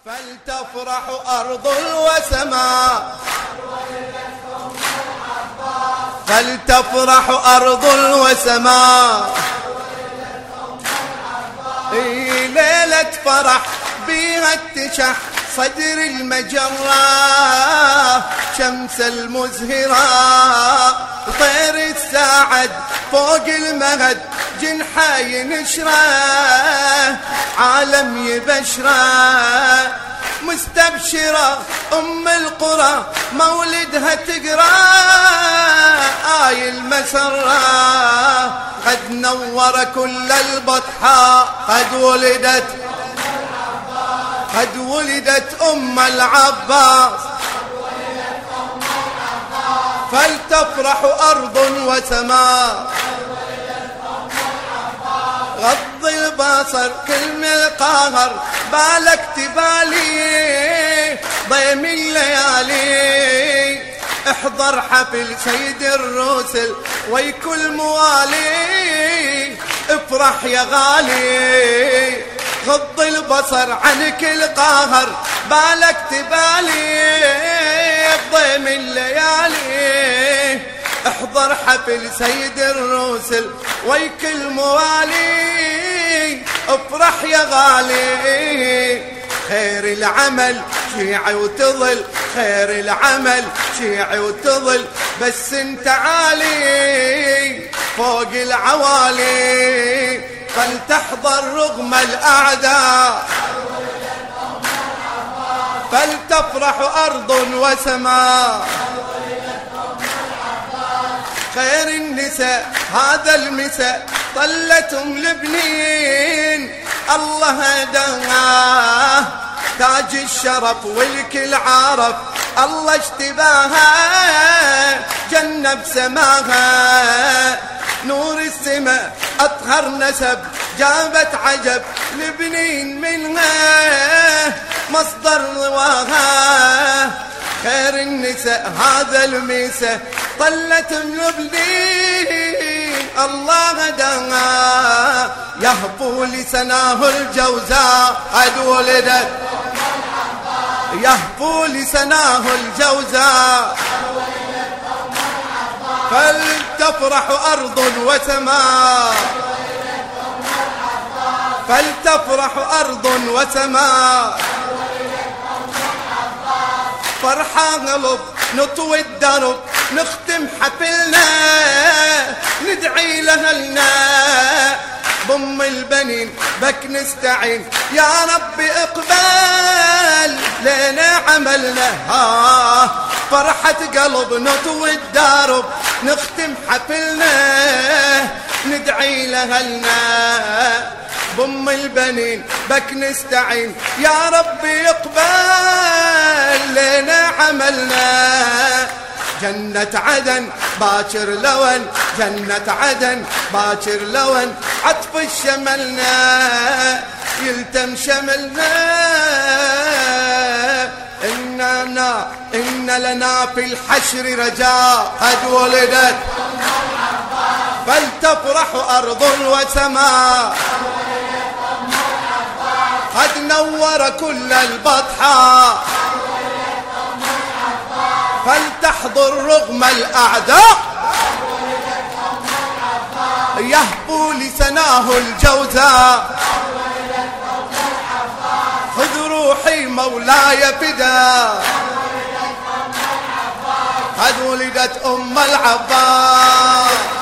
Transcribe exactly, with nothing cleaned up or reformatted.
فلتفرح أرض وسماء، فلتفرح أرض وسماء، إي ليلة فرح بيها اتشح صدر المجرة، شمس المزهرة طير الساعد فوق المهد جنحه ينشره، عالم يبشره مستبشرة أم القرى مولدها تقرأ آي المسرة، قد نور كل البطحاء قد ولدت، قد ولدت أم العباس، فلتفرح أرض وسماء، غض البصر كل القهر بالك تبالي ضيم الليالي، احضر حفل سيد الرسل ويكل موالي، افرح يا غالي غض البصر عن كل قهر بالك تبالي ضيم الليالي، احضر حفل سيد الرسل ويكل موالي، افرح يا غالي خير العمل شيعي وتظل، خير العمل شيعي وتظل، بس انت عالي فوق العوالي، فلتحضر رغم الأعداء، فلتفرح أرض وسماء، خير النساء هذا المساء طلتهم لبنين، الله هداها تاج الشرف والكل عارف، الله اشتباها جنة بسماها، نور السماء أطهر نسب جابت عجب لبنين منها مصدر رواها، خير النساء هذا المساء طلت لبنين، الله هداها يهفو لسناه الجوزاء قد ولدت، يهفو لسناه الجوزاء، فلتفرح أرض وسماء، فلتفرح أرض وسماء، فرحة قلب نطوي الدرب نختم حفلنا ندعي لأهلنا بأم البنين بك نستعين، يا رب اقبل لنا عملنا، ها فرحة قلب نطوي الدرب نختم حفلنا ندعي لأهلنا بأم البنين بك نستعين، يا رب اقبل لنا عملنا، جنة عدن باكر لون، جنة عدن باكر لون، عطف الشملنا يلتم شملنا، إننا إن لنا في الحشر رجاء قد ولدت، فلتفرح أرض وسماء، قد نور كل البطحاء، فلتحضر رغم الأعداء، يهفو لسناه الجوزاء، خذ روحي مولاي فدا، قد ولدت أم العباس.